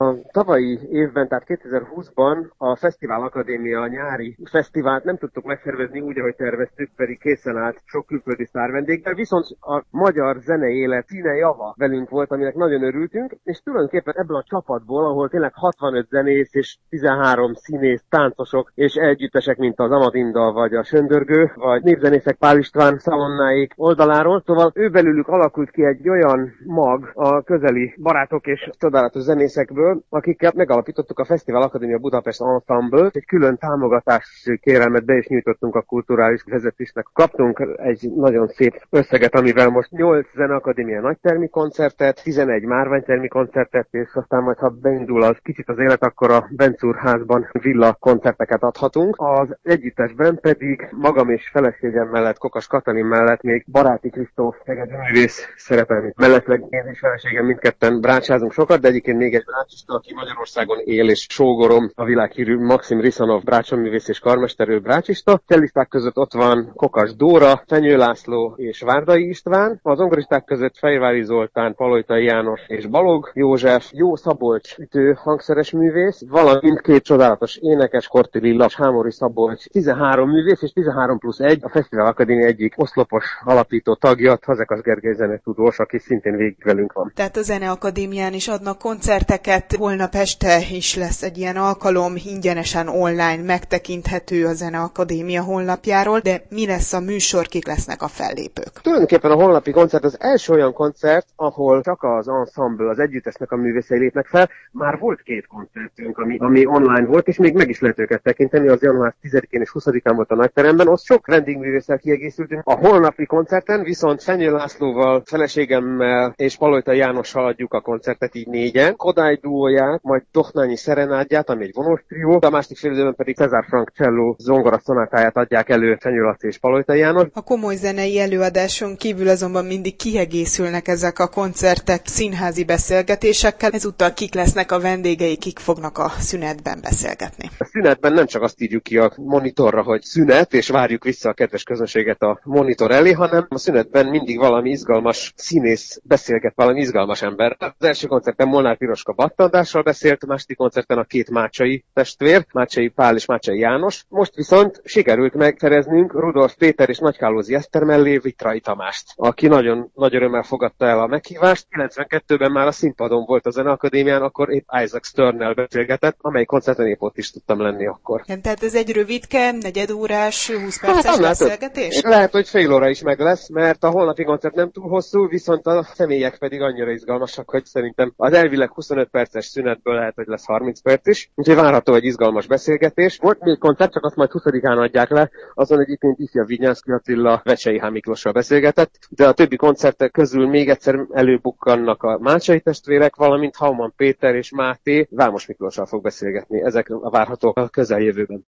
A tavalyi évben, tehát 2020-ban a Fesztivál Akadémia nyári fesztivált nem tudtuk megszervezni úgy, ahogy terveztük, pedig készen állt sok külföldi sztárvendéggel, viszont a magyar zenei élet színe java velünk volt, aminek nagyon örültünk, és tulajdonképpen ebből a csapatból, ahol tényleg 65 zenész és 13 színész, táncosok és együttesek, mint az Amadinda vagy a Söndörgő, vagy népzenészek Pál István Szalonnáik oldaláról, szóval ő belőlük alakult ki egy olyan mag a közeli barátok és csodálatos zenészekből, akikkel megalapítottuk a Fesztivál Akadémia Budapest Ensemble, egy külön támogatási kérelmet be is nyújtottunk a kulturális vezetésnek. Kaptunk egy nagyon szép összeget, amivel most 8 Zeneakadémia nagytermi koncertet, 11 márványtermi koncertet, és aztán majd, ha beindul az kicsit az élet, akkor a Bencúr házban villa koncerteket adhatunk. Az együttesben pedig magam és feleségem mellett, Kokas Katalin mellett még Baráti Kristóf művész szerepel, mellesleg én és feleségem mindketten brácsázunk sokat, de egyébként még egy brácsista, aki Magyarországon él, és sógorom, a világhírű Maxim Risanov brácsoművész és karmesterő brácsista. Cellisták között ott van Kokas Dóra, Fenyő László és Várdai István. Az zongoristák között Fejvári Zoltán, Palojtai János és Balog József, Jó Szabolcs ütő hangszeres művész, valamint két csodálatos énekes, Korti Lilla, Hámori Szabolcs, 13 művész és 13 plusz 1, a Fesztivál Akadémia egyik oszlopos alapító tagja, Fazekas Gergely zenetudós, aki szintén végig velünk van. Tehát a Zeneakadémián is adnak koncerteket, holnap este is lesz egy ilyen alkalom, ingyenesen online megtekinthető a Zeneakadémia honlapjáról, de mi lesz a műsor, kik lesznek a fellépők? Tulajdonképpen a honlapi koncert az első olyan koncert, ahol csak az ensemble, az együttesnek a művészei lépnek fel. Már volt két koncertünk, ami online volt, és még meg is lehet őket tekinteni, az január 10-én és 20-án volt a nagyteremben, ott sok vendégművésszel kiegészültünk. A holnapi koncerten viszont Fenyő Lászlóval, feleségemmel és Palojtai Jánossal adjuk a koncertet, így négyen. Kodály duóját, majd Dohnányi szerenádját, ami egy vonós trió, a másik félidőben pedig Cezár Frank cselló zongora szonátáját adják elő Fenyő Laci és Palojtai János. A komoly zenei előadáson kívül azonban mindig kiegészülnek ezek a koncertek színházi beszélgetésekkel. Ezúttal kik lesznek a vendégei, kik fognak a szünetben beszélgetni? A szünetben nem csak azt írjuk ki a monitorra, hogy szünet, és várjuk vissza a kedves közönséget a monitor elé, hanem a szünetben mindig valami izgalmas színész beszélget valami izgalmas ember. Az első koncerten Molnár Piroska Battandással beszélt, a második koncerten a két Mácsai testvér, Mácsai Pál és Mácsai János. Most viszont sikerült megszereznünk Rudolf Péter és Nagykálózi Eszter mellé Vitrai Tamást, aki nagyon nagy örömmel fogadta el a meghívást. 92-ben már a színpadon volt a Zeneakadémián, akkor épp Isaac Sternel beszélgetett, amely koncerten épp ott is tudtam lenni akkor. Tehát ez egy rövidke, negyedórás, 20 perces beszélgetés? Lehet, hogy fél óra is meg lesz, mert a holnapi koncert nem túl hosszú, viszont a személyek pedig annyira izgalmasak, hogy szerintem az elvileg 25 perces szünetből lehet, hogy lesz 30 perc is. Úgyhogy várható egy izgalmas beszélgetés. Volt még koncert, csak azt majd 20-án adják le, azon egyébként Ifja Vinyánszky Attila Vecsei H. Miklossal beszélgetett, de a többi koncertek közül még egyszer előbukkannak a Mácsai testvérek, valamint Hauman Péter és Máté Vámos Miklossal fog beszélgetni. Ezek a várhatók a közeljövőben.